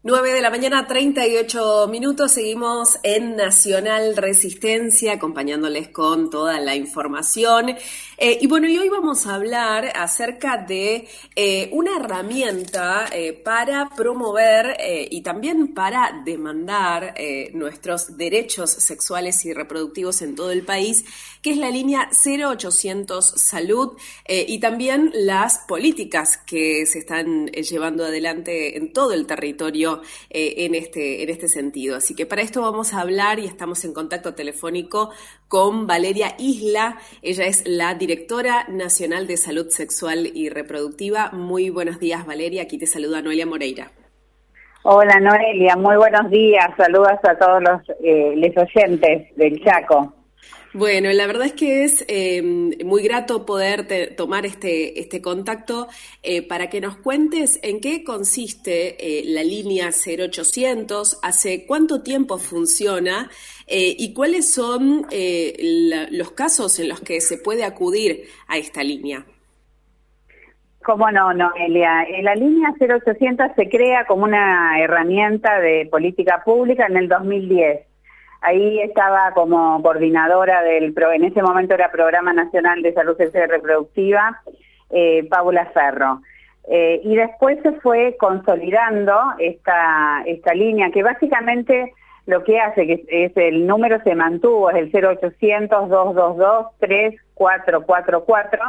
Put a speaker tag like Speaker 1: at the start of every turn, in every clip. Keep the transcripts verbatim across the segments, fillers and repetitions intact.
Speaker 1: nueve de la mañana, treinta y ocho minutos, seguimos en Nacional Resistencia, acompañándoles con toda la información. Eh, y bueno, y hoy vamos a hablar acerca de eh, una herramienta eh, para promover eh, y también para demandar eh, nuestros derechos sexuales y reproductivos en todo el país, que es la línea cero ochocientos Salud, eh, y también las políticas que se están eh, llevando adelante en todo el territorio Eh, en este, en este sentido. Así que para esto vamos a hablar y estamos en contacto telefónico con Valeria Isla. Ella es la Directora Nacional de Salud Sexual y Reproductiva. Muy buenos días, Valeria. Aquí te saluda Noelia Moreira.
Speaker 2: Hola, Noelia. Muy buenos días. Saludos a todos los eh, les oyentes del Chaco.
Speaker 1: Bueno, la verdad es que es eh, muy grato poder te, tomar este, este contacto eh, para que nos cuentes en qué consiste eh, la línea cero ochocientos, hace cuánto tiempo funciona eh, y cuáles son eh, la, los casos en los que se puede acudir a esta línea.
Speaker 2: Cómo no, Noelia. La línea cero ochocientos se crea como una herramienta de política pública en el dos mil diez. Ahí estaba como coordinadora del, en ese momento era Programa Nacional de Salud Sexual y Reproductiva, eh, Paula Ferro. Eh, y después se fue consolidando esta, esta línea, que básicamente lo que hace, que es, es el número se mantuvo, es el cero ochocientos, dos dos dos, tres cuatro cuatro cuatro.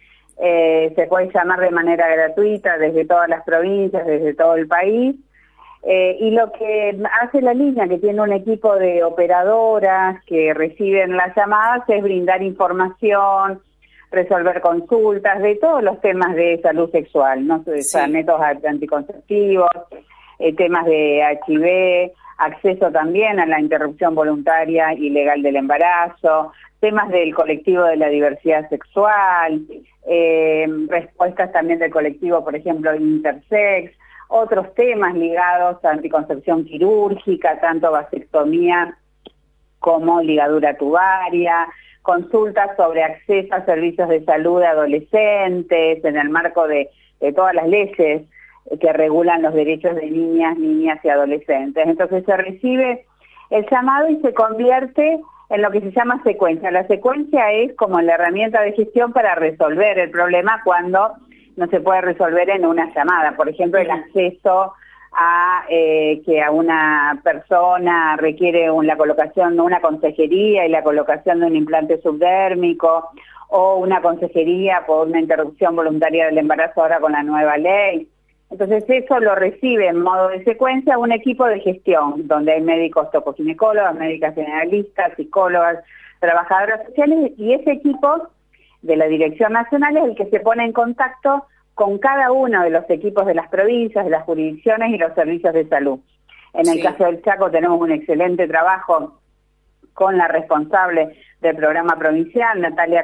Speaker 2: Eh, se puede llamar de manera gratuita desde todas las provincias, desde todo el país. Eh, y lo que hace la línea, que tiene un equipo de operadoras que reciben las llamadas, es brindar información, resolver consultas de todos los temas de salud sexual, ¿no? Sí. O sea, métodos anticonceptivos, eh, temas de H I V, acceso también a la interrupción voluntaria y legal del embarazo, temas del colectivo de la diversidad sexual, eh, respuestas también del colectivo, por ejemplo, intersex, otros temas ligados a anticoncepción quirúrgica, tanto vasectomía como ligadura tubaria, consultas sobre acceso a servicios de salud de adolescentes en el marco de, de todas las leyes que regulan los derechos de niñas, niñas y adolescentes. Entonces se recibe el llamado y se convierte en lo que se llama secuencia. La secuencia es como la herramienta de gestión para resolver el problema cuando no se puede resolver en una llamada. Por ejemplo, el acceso a eh, que a una persona requiere un, la colocación de una consejería y la colocación de un implante subdérmico, o una consejería por una interrupción voluntaria del embarazo ahora con la nueva ley. Entonces eso lo recibe en modo de secuencia un equipo de gestión, donde hay médicos tocoginecólogos, médicas generalistas, psicólogas, trabajadoras sociales, y ese equipo de la Dirección Nacional es el que se pone en contacto con cada uno de los equipos de las provincias, de las jurisdicciones y los servicios de salud. En el sí. caso del Chaco tenemos un excelente trabajo con la responsable del programa provincial, Natalia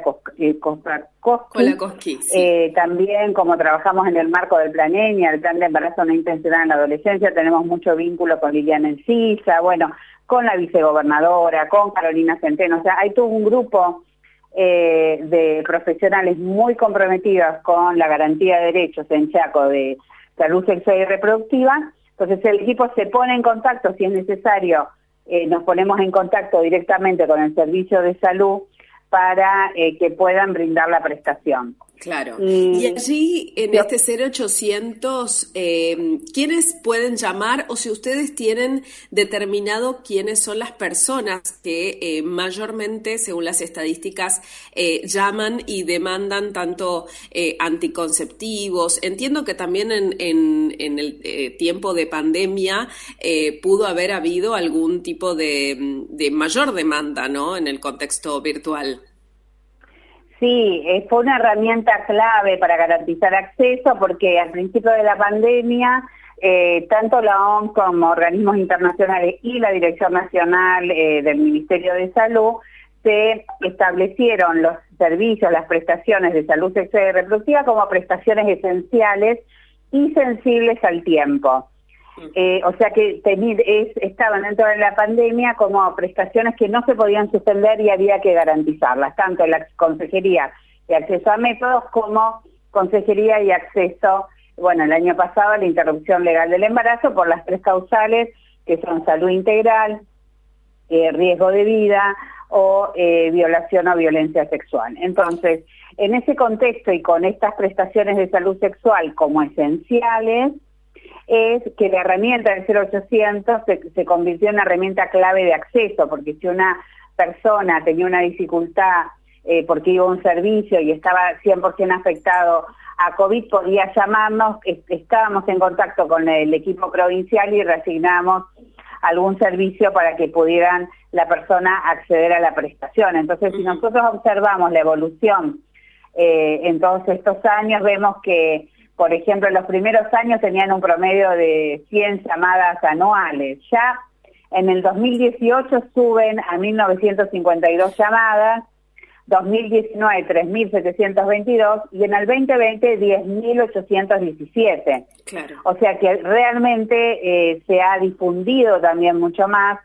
Speaker 1: Colakoski. Sí.
Speaker 2: Eh, también, como trabajamos en el marco del Plan ENIA, el Plan de Embarazo No Intencional en la Adolescencia, tenemos mucho vínculo con Liliana Encisa, bueno, con la vicegobernadora, con Carolina Centeno. O sea, hay todo un grupo Eh, de profesionales muy comprometidos con la garantía de derechos en Chaco de salud sexual y reproductiva. Entonces el equipo se pone en contacto, si es necesario, eh, nos ponemos en contacto directamente con el servicio de salud para eh, que puedan brindar la prestación.
Speaker 1: Claro. Y, y allí, en yo, este cero ochocientos, eh, ¿quiénes pueden llamar, o si ustedes tienen determinado quiénes son las personas que eh, mayormente, según las estadísticas, eh, llaman y demandan tanto eh, anticonceptivos? Entiendo que también en, en, en el eh, tiempo de pandemia eh, pudo haber habido algún tipo de, de mayor demanda, ¿no?, en el contexto virtual.
Speaker 2: Sí, eh, fue una herramienta clave para garantizar acceso, porque al principio de la pandemia, eh, tanto la O M S como organismos internacionales y la Dirección Nacional eh, del Ministerio de Salud se establecieron los servicios, las prestaciones de salud sexual y reproductiva como prestaciones esenciales y sensibles al tiempo. Eh, o sea que teni- es, estaban dentro de la pandemia como prestaciones que no se podían suspender y había que garantizarlas, tanto la consejería de acceso a métodos como consejería y acceso bueno, el año pasado la interrupción legal del embarazo por las tres causales que son salud integral, eh, riesgo de vida o eh, violación o violencia sexual. Entonces, en ese contexto y con estas prestaciones de salud sexual como esenciales, es que la herramienta del cero ochocientos se, se convirtió en una herramienta clave de acceso, porque si una persona tenía una dificultad eh, porque iba a un servicio y estaba cien por ciento afectado a COVID, podía llamarnos, estábamos en contacto con el equipo provincial y reasignamos algún servicio para que pudieran la persona acceder a la prestación. Entonces, si nosotros observamos la evolución eh, en todos estos años, vemos que, por ejemplo, en los primeros años tenían un promedio de cien llamadas anuales. Ya en el dos mil dieciocho suben a mil novecientas cincuenta y dos llamadas, dos mil diecinueve tres mil setecientos veintidós y en el veinte veinte diez mil ochocientos diecisiete.
Speaker 1: Claro.
Speaker 2: O sea que realmente eh, se ha difundido también mucho más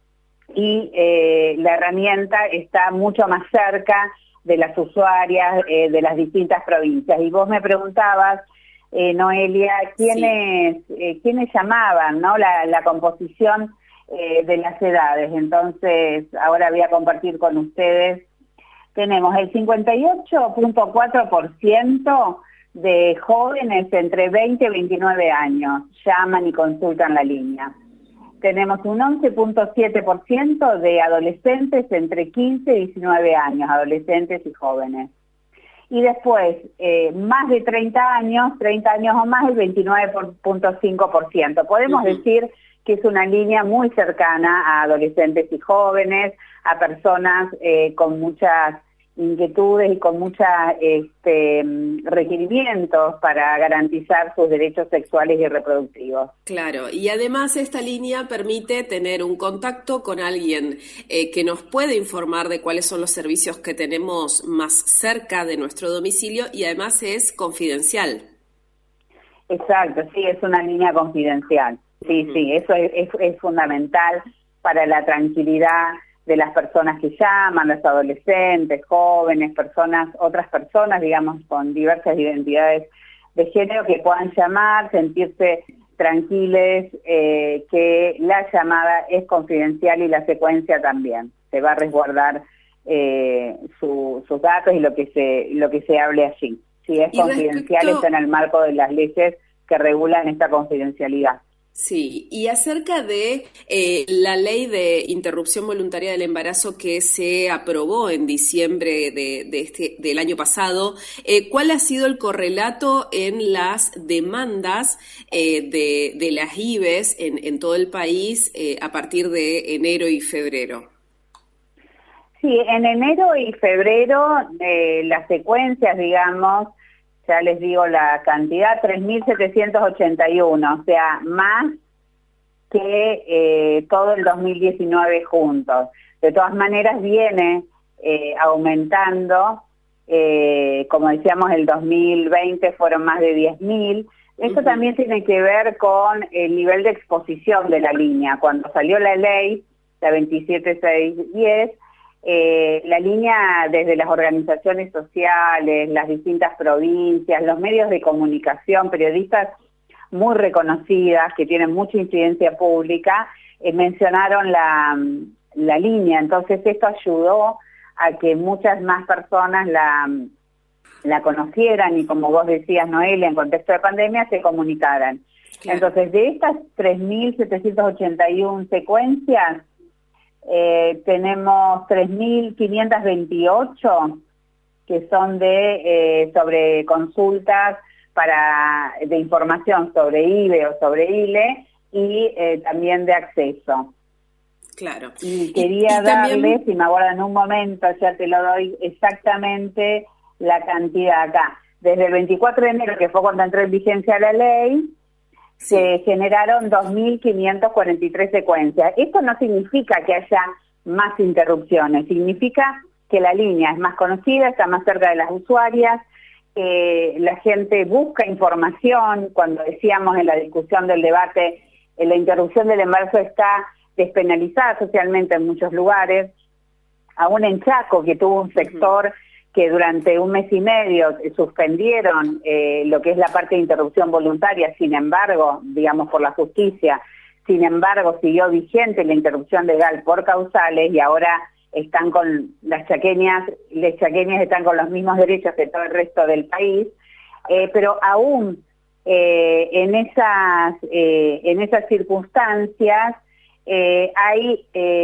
Speaker 2: y eh, la herramienta está mucho más cerca de las usuarias eh, de las distintas provincias. Y vos me preguntabas, eh, Noelia, ¿quiénes, sí. eh, ¿quiénes llamaban, no la, la composición eh, de las edades? Entonces, ahora voy a compartir con ustedes. Tenemos el cincuenta y ocho punto cuatro por ciento de jóvenes entre veinte y veintinueve años llaman y consultan la línea. Tenemos un once punto siete por ciento de adolescentes entre quince y diecinueve años, adolescentes y jóvenes. Y después, eh, más de treinta años, treinta años o más, el veintinueve punto cinco por ciento. Podemos uh-huh. decir que es una línea muy cercana a adolescentes y jóvenes, a personas eh, con muchas inquietudes y con muchos este, requerimientos para garantizar sus derechos sexuales y reproductivos.
Speaker 1: Claro, y además esta línea permite tener un contacto con alguien eh, que nos puede informar de cuáles son los servicios que tenemos más cerca de nuestro domicilio y además es confidencial.
Speaker 2: Exacto, sí, es una línea confidencial. Sí, uh-huh. sí, eso es, es, es fundamental para la tranquilidad de las personas que llaman, los adolescentes, jóvenes, personas, otras personas, digamos, con diversas identidades de género que puedan llamar, sentirse tranquiles, eh, que la llamada es confidencial y la secuencia también. Se va a resguardar eh, su, sus datos y lo que se lo que se hable allí. Si es confidencial, respecto... está en el marco de las leyes que regulan esta confidencialidad.
Speaker 1: Sí, y acerca de eh, la ley de interrupción voluntaria del embarazo que se aprobó en diciembre de, de este, del año pasado, eh, ¿cuál ha sido el correlato en las demandas eh, de, de las I B E S en, en todo el país eh, a partir de enero y febrero?
Speaker 2: Sí, en enero y febrero eh, las secuencias, digamos, ya les digo la cantidad, tres mil setecientos ochenta y uno, o sea, más que eh, todo el dos mil diecinueve juntos. De todas maneras viene eh, aumentando, eh, como decíamos, el dos mil veinte fueron más de diez mil. Esto uh-huh. también tiene que ver con el nivel de exposición de la línea. Cuando salió la ley, la veintisiete mil seiscientos diez, Eh, la línea desde las organizaciones sociales, las distintas provincias, los medios de comunicación, periodistas muy reconocidas que tienen mucha incidencia pública, eh, mencionaron la, la línea. Entonces esto ayudó a que muchas más personas la, la conocieran y, como vos decías, Noelia, en contexto de pandemia se comunicaran. Claro. Entonces, de estas tres mil setecientas ochenta y una secuencias, Eh, tenemos tres mil quinientas veintiocho que son de eh, sobre consultas para de información sobre I B E o sobre I L E y eh, también de acceso.
Speaker 1: Claro.
Speaker 2: Y quería y, y darles, también... si me aguardan un momento, ya te lo doy exactamente la cantidad acá. Desde el veinticuatro de enero, que fue cuando entró en vigencia la ley, se sí. generaron dos mil quinientas cuarenta y tres secuencias. Esto no significa que haya más interrupciones, significa que la línea es más conocida, está más cerca de las usuarias, eh, la gente busca información. Cuando decíamos en la discusión del debate, eh, la interrupción del embarazo está despenalizada socialmente en muchos lugares, aún en Chaco, que tuvo un sector que durante un mes y medio suspendieron eh, lo que es la parte de interrupción voluntaria, sin embargo, digamos por la justicia, sin embargo siguió vigente la interrupción legal por causales y ahora están con las chaqueñas, las chaqueñas están con los mismos derechos que todo el resto del país, eh, pero aún eh, en esas eh, en esas circunstancias eh, hay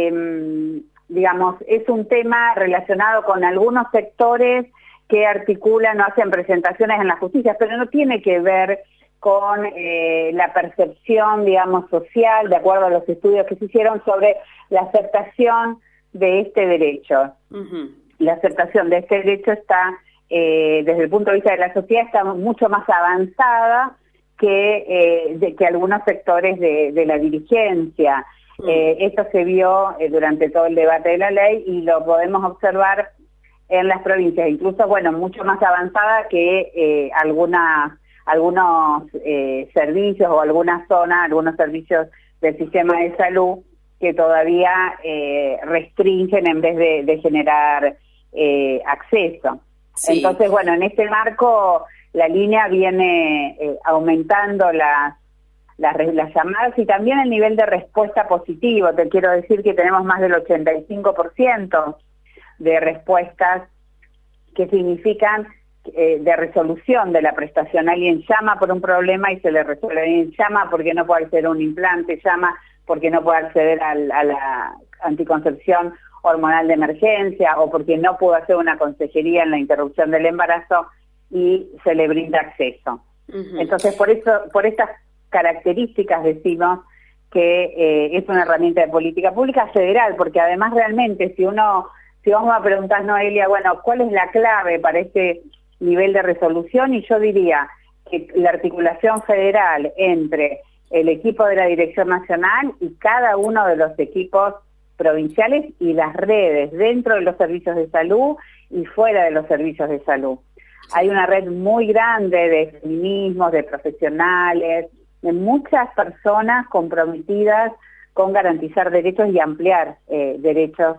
Speaker 2: eh, digamos, es un tema relacionado con algunos sectores que articulan o hacen presentaciones en la justicia, pero no tiene que ver con eh, la percepción, digamos, social, de acuerdo a los estudios que se hicieron sobre la aceptación de este derecho. Uh-huh. La aceptación de este derecho está, eh, desde el punto de vista de la sociedad, está mucho más avanzada que, eh, de, que algunos sectores de, de la dirigencia. Eh, esto se vio eh, durante todo el debate de la ley y lo podemos observar en las provincias, incluso, bueno, mucho más avanzada que eh, algunas, algunos eh, servicios o algunas zonas, algunos servicios del sistema de salud que todavía eh, restringen en vez de, de generar eh, acceso. Sí. Entonces, bueno, en este marco la línea viene eh, aumentando las Las, las llamadas y también el nivel de respuesta positivo. Te quiero decir que tenemos más del ochenta y cinco por ciento de respuestas que significan eh, de resolución de la prestación. Alguien llama por un problema y se le resuelve. Alguien llama porque no puede acceder a un implante, llama porque no puede acceder al, a la anticoncepción hormonal de emergencia o porque no pudo hacer una consejería en la interrupción del embarazo y se le brinda acceso. Uh-huh. Entonces, por eso, por estas características decimos que eh, es una herramienta de política pública federal, porque además realmente si uno, si vamos a preguntar, Noelia, bueno, ¿cuál es la clave para este nivel de resolución? Y yo diría que la articulación federal entre el equipo de la Dirección Nacional y cada uno de los equipos provinciales y las redes dentro de los servicios de salud y fuera de los servicios de salud. Hay una red muy grande de feminismos, de profesionales, de muchas personas comprometidas con garantizar derechos y ampliar eh, derechos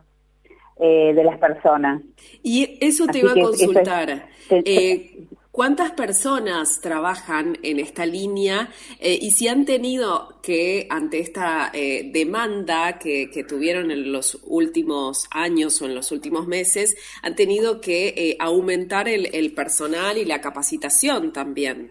Speaker 2: eh, de las personas.
Speaker 1: Y eso te iba a consultar. Es, eh, ¿Cuántas personas trabajan en esta línea eh, y si han tenido que, ante esta eh, demanda que, que tuvieron en los últimos años o en los últimos meses, han tenido que eh, aumentar el, el personal y la capacitación también?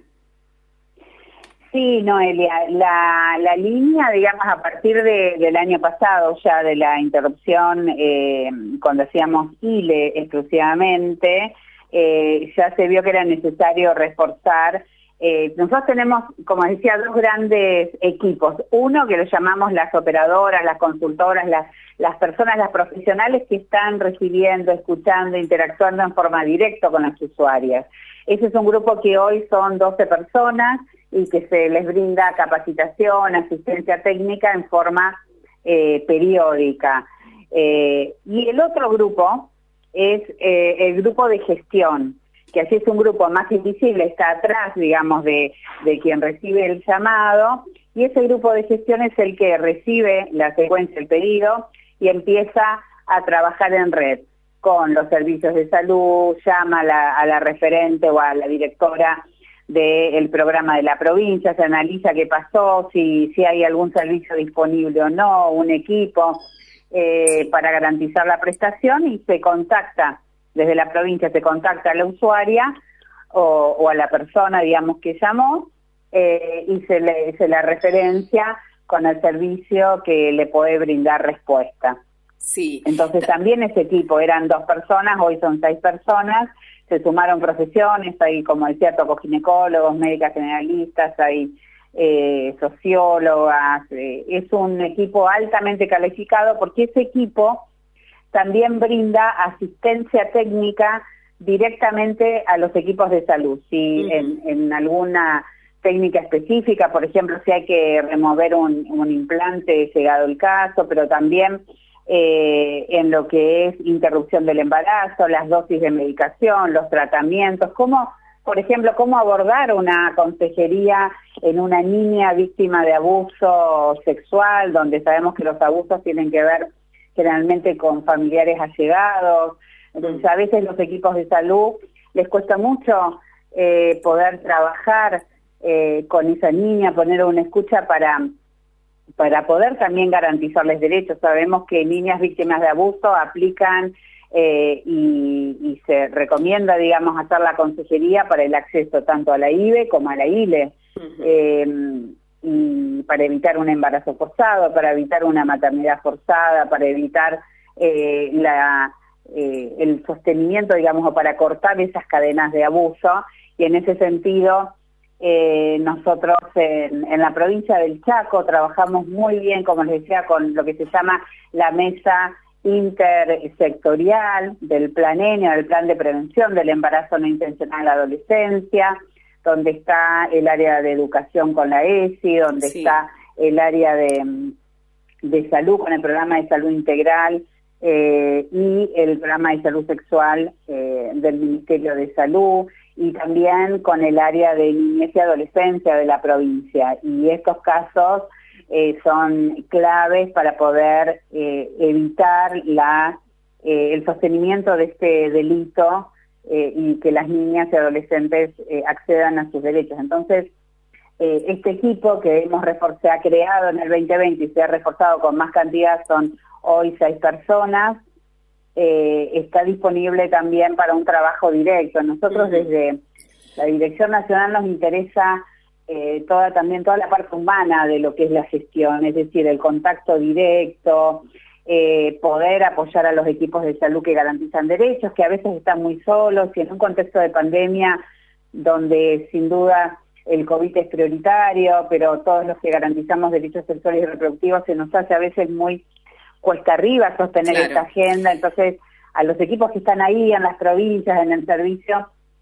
Speaker 2: Sí, Noelia, la, la línea, digamos, a partir de, del año pasado, ya de la interrupción, eh, cuando hacíamos I L E exclusivamente, eh, ya se vio que era necesario reforzar. Eh, nosotros tenemos, como decía, dos grandes equipos. Uno que lo llamamos las operadoras, las consultoras, las, las personas, las profesionales que están recibiendo, escuchando, interactuando en forma directa con las usuarias. Ese es un grupo que hoy son doce personas y que se les brinda capacitación, asistencia técnica en forma eh, periódica. Eh, y el otro grupo es eh, el grupo de gestión, que así es un grupo más invisible, está atrás, digamos, de, de quien recibe el llamado, y ese grupo de gestión es el que recibe la secuencia, el pedido, y empieza a trabajar en red con los servicios de salud, llama a la, a la referente o a la directora del programa de la provincia, se analiza qué pasó, si, si hay algún servicio disponible o no, un equipo eh, para garantizar la prestación y se contacta, desde la provincia se contacta a la usuaria o, o a la persona, digamos, que llamó eh, y se le, se la referencia con el servicio que le puede brindar respuesta.
Speaker 1: Sí.
Speaker 2: Entonces también ese equipo, eran dos personas, hoy son seis personas, se sumaron profesiones, hay, como decía, tocoginecólogos, médicas generalistas, hay eh, sociólogas, eh, es un equipo altamente calificado porque ese equipo también brinda asistencia técnica directamente a los equipos de salud. Si uh-huh. en, en alguna técnica específica, por ejemplo, si hay que remover un, un implante, llegado el caso, pero también eh, en lo que es interrupción del embarazo, las dosis de medicación, los tratamientos, cómo, por ejemplo, cómo abordar una consejería en una niña víctima de abuso sexual, donde sabemos que los abusos tienen que ver generalmente con familiares allegados, Entonces, a veces los equipos de salud les cuesta mucho eh, poder trabajar eh, con esa niña, poner una escucha para, para poder también garantizarles derechos. Sabemos que niñas víctimas de abuso aplican eh, y, y se recomienda, digamos, hacer la consejería para el acceso tanto a la I B E como a la I L E. Uh-huh. eh, y para evitar un embarazo forzado, para evitar una maternidad forzada, para evitar eh, la, eh, el sostenimiento, digamos, o para cortar esas cadenas de abuso. Y en ese sentido, eh, nosotros en, en la provincia del Chaco trabajamos muy bien, como les decía, con lo que se llama la mesa intersectorial del Plan E N I A, del Plan de Prevención del Embarazo No Intencional en la Adolescencia, donde está el área de educación con la E S I, donde sí. está el área de, de salud con el programa de salud integral eh, y el programa de salud sexual eh, del Ministerio de Salud, y también con el área de niñez y adolescencia de la provincia. Y estos casos eh, son claves para poder eh, evitar la, eh, el sostenimiento de este delito Eh, y que las niñas y adolescentes eh, accedan a sus derechos. Entonces, eh, este equipo que hemos se ha creado en el veinte veinte y se ha reforzado con más cantidad, son hoy seis personas, eh, está disponible también para un trabajo directo. Nosotros desde la Dirección Nacional nos interesa eh, toda también toda la parte humana de lo que es la gestión, es decir, el contacto directo, Eh, poder apoyar a los equipos de salud que garantizan derechos, que a veces están muy solos, y en un contexto de pandemia donde sin duda el COVID es prioritario, pero todos los que garantizamos derechos sexuales y reproductivos se nos hace a veces muy cuesta arriba sostener claro. esta agenda. Entonces, a los equipos que están ahí en las provincias, en el servicio,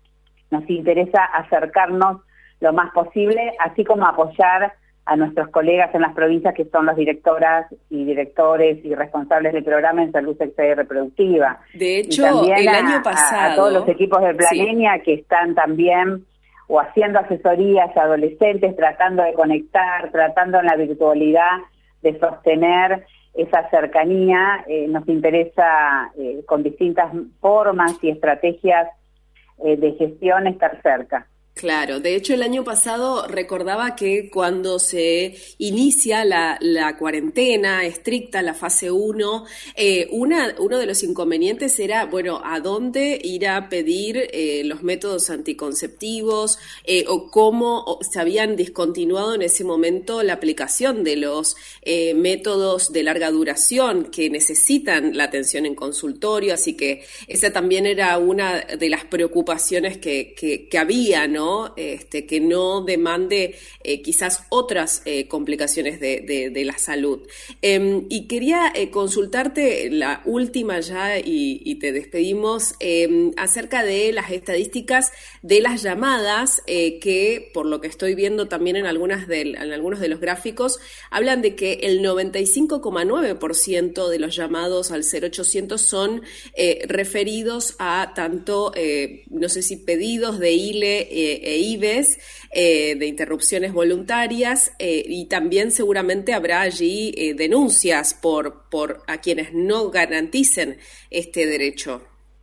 Speaker 2: nos interesa acercarnos lo más posible, así como apoyar a nuestros colegas en las provincias que son las directoras y directores y responsables del programa en salud sexual y reproductiva.
Speaker 1: De hecho, el
Speaker 2: a,
Speaker 1: año pasado...
Speaker 2: A, a todos los equipos de Plan E N I A sí. que están también o haciendo asesorías a adolescentes, tratando de conectar, tratando en la virtualidad de sostener esa cercanía. Eh, nos interesa eh, con distintas formas y estrategias eh, de gestión estar cerca.
Speaker 1: Claro, de hecho el año pasado recordaba que cuando se inicia la, la cuarentena estricta, la fase uno, eh, una, uno de los inconvenientes era, bueno, a dónde ir a pedir eh, los métodos anticonceptivos eh, o cómo se habían discontinuado en ese momento la aplicación de los eh, métodos de larga duración que necesitan la atención en consultorio, así que esa también era una de las preocupaciones que, que, que había, ¿no? Este, que no demande eh, quizás otras eh, complicaciones de, de, de la salud. Eh, y quería eh, consultarte la última ya y, y te despedimos eh, acerca de las estadísticas de las llamadas eh, que, por lo que estoy viendo también en, algunas de, en algunos de los gráficos, hablan de que el noventa y cinco coma nueve por ciento de los llamados al cero ochocientos son eh, referidos a tanto, eh, no sé si pedidos de I L E eh, e I B E S, eh, de interrupciones voluntarias, eh, y también seguramente habrá allí eh, denuncias por, por a quienes no garanticen este derecho.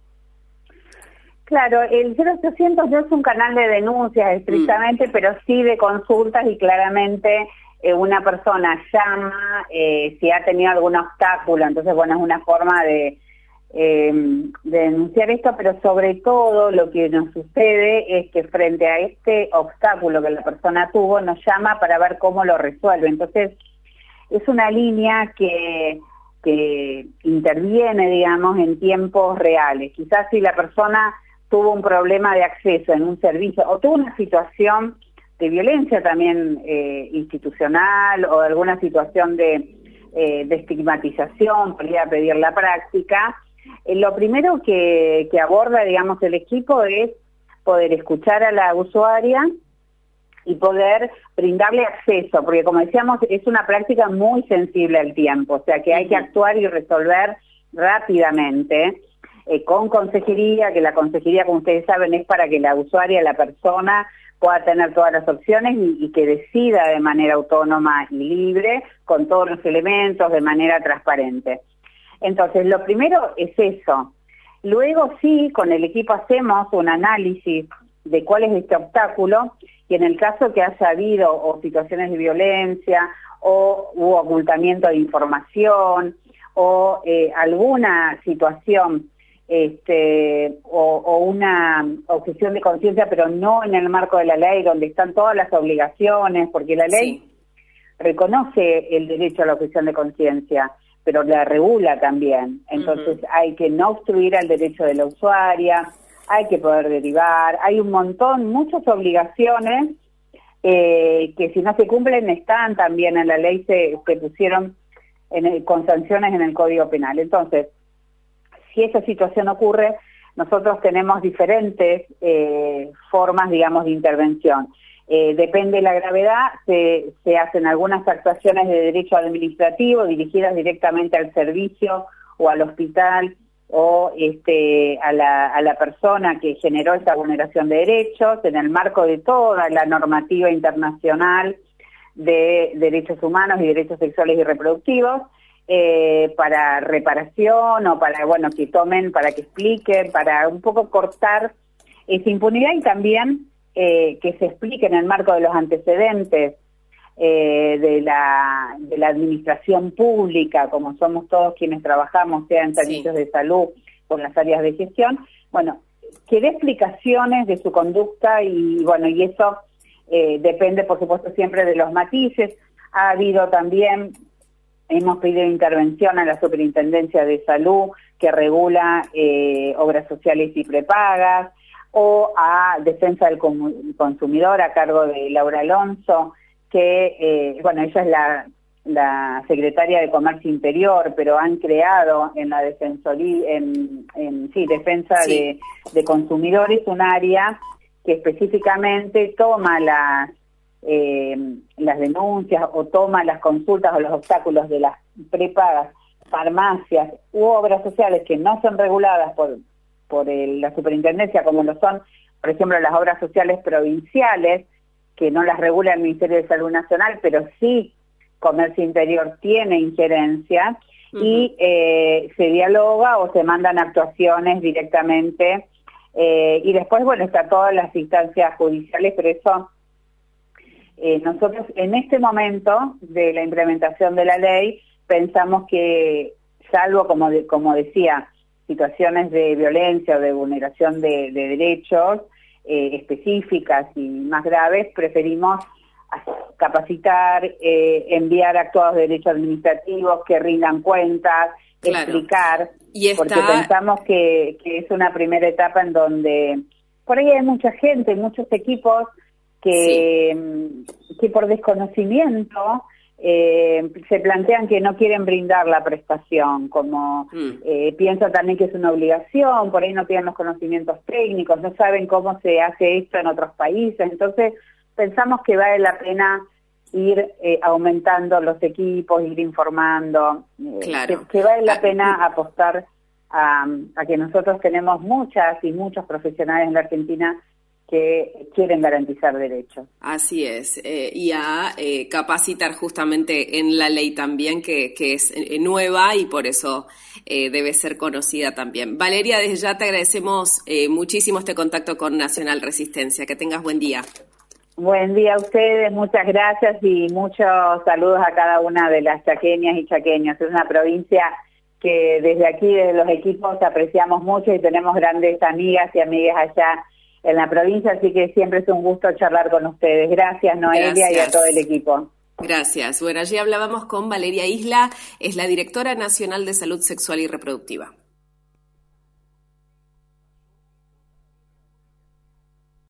Speaker 2: Claro, el cero ochocientos no es un canal de denuncias estrictamente, mm. pero sí de consultas, y claramente eh, una persona llama eh, si ha tenido algún obstáculo. Entonces, bueno, es una forma de, eh, de denunciar esto, pero sobre todo lo que nos sucede es que frente a este obstáculo que la persona tuvo, nos llama para ver cómo lo resuelve. Entonces, es una línea que... que interviene, digamos, en tiempos reales. Quizás si la persona tuvo un problema de acceso en un servicio o tuvo una situación de violencia también eh, institucional o alguna situación de, eh, de estigmatización, por ir a pedir la práctica, eh, lo primero que, que aborda, digamos, el equipo es poder escuchar a la usuaria y poder brindarle acceso, porque como decíamos, es una práctica muy sensible al tiempo, o sea que hay que actuar y resolver rápidamente, eh, con consejería, que la consejería, como ustedes saben, es para que la usuaria, la persona, pueda tener todas las opciones y, y que decida de manera autónoma y libre, con todos los elementos, de manera transparente. Entonces, lo primero es eso, Luego sí, con el equipo hacemos un análisis de cuál es este obstáculo y en el caso que haya habido o situaciones de violencia o u ocultamiento de información o eh, alguna situación este, o, o una objeción de conciencia, pero no en el marco de la ley, donde están todas las obligaciones, porque la ley sí reconoce el derecho a la objeción de conciencia, pero la regula también. Entonces uh-huh. hay que no obstruir al derecho de la usuaria, hay que poder derivar, hay un montón, muchas obligaciones eh, que si no se cumplen están también en la ley, se, se pusieron en el, con sanciones en el Código Penal. Entonces, si esa situación ocurre, nosotros tenemos diferentes eh, formas, digamos, de intervención. Eh, depende de la gravedad, se, se hacen algunas actuaciones de derecho administrativo dirigidas directamente al servicio o al hospital o este, a, la, a la persona que generó esta vulneración de derechos en el marco de toda la normativa internacional de derechos humanos y derechos sexuales y reproductivos, eh, para reparación o para, bueno, que tomen, para que expliquen, para un poco cortar esa impunidad y también Eh, que se explique en el marco de los antecedentes eh, de la de la administración pública, como somos todos quienes trabajamos, sea en servicios sí. de salud o en las áreas de gestión, bueno, que dé explicaciones de su conducta y bueno, y eso eh, depende, por supuesto, siempre de los matices. Ha habido también, hemos pedido intervención a la Superintendencia de Salud, que regula eh, obras sociales y prepagas, o a Defensa del Consumidor a cargo de Laura Alonso, que, eh, bueno, ella es la, la secretaria de Comercio Interior, pero han creado en la Defensoría, en, en sí, Defensa sí. De, de Consumidores, un área que específicamente toma las, eh, las denuncias o toma las consultas o los obstáculos de las prepagas, farmacias u obras sociales que no son reguladas por por el, la superintendencia, como lo son, por ejemplo, las obras sociales provinciales, que no las regula el Ministerio de Salud Nacional, pero sí Comercio Interior tiene injerencia, uh-huh. y eh, se dialoga o se mandan actuaciones directamente, eh, y después, bueno, está todas las instancias judiciales, pero eso, eh, nosotros en este momento de la implementación de la ley, pensamos que, salvo, como, de, como decía, situaciones de violencia o de vulneración de, de derechos eh, específicas y más graves, preferimos capacitar, eh, enviar actuados de derecho administrativos que rindan cuentas, claro. explicar, y está... porque pensamos que, que es una primera etapa en donde por ahí hay mucha gente, muchos equipos que, sí. que por desconocimiento Eh, se plantean que no quieren brindar la prestación, como mm. eh, piensan también que es una obligación, por ahí no tienen los conocimientos técnicos, no saben cómo se hace esto en otros países, entonces pensamos que vale la pena ir eh, aumentando los equipos, ir informando, eh, claro. que, que vale la pena apostar a, a que nosotros tenemos muchas y muchos profesionales en la Argentina que quieren garantizar derechos.
Speaker 1: Así es, eh, y a eh, capacitar justamente en la ley también, que, que es eh, nueva y por eso eh, debe ser conocida también. Valeria, desde ya te agradecemos eh, muchísimo este contacto con Nacional Resistencia. Que tengas buen día.
Speaker 2: Buen día a ustedes, muchas gracias y muchos saludos a cada una de las chaqueñas y chaqueños. Es una provincia que desde aquí, desde los equipos, apreciamos mucho y tenemos grandes amigas y amigas allá en la provincia, así que siempre es un gusto charlar con ustedes. Gracias, Noelia, Gracias. Y a todo el equipo.
Speaker 1: Gracias. Bueno, allí hablábamos con Valeria Isla, es la directora nacional de Salud Sexual y Reproductiva.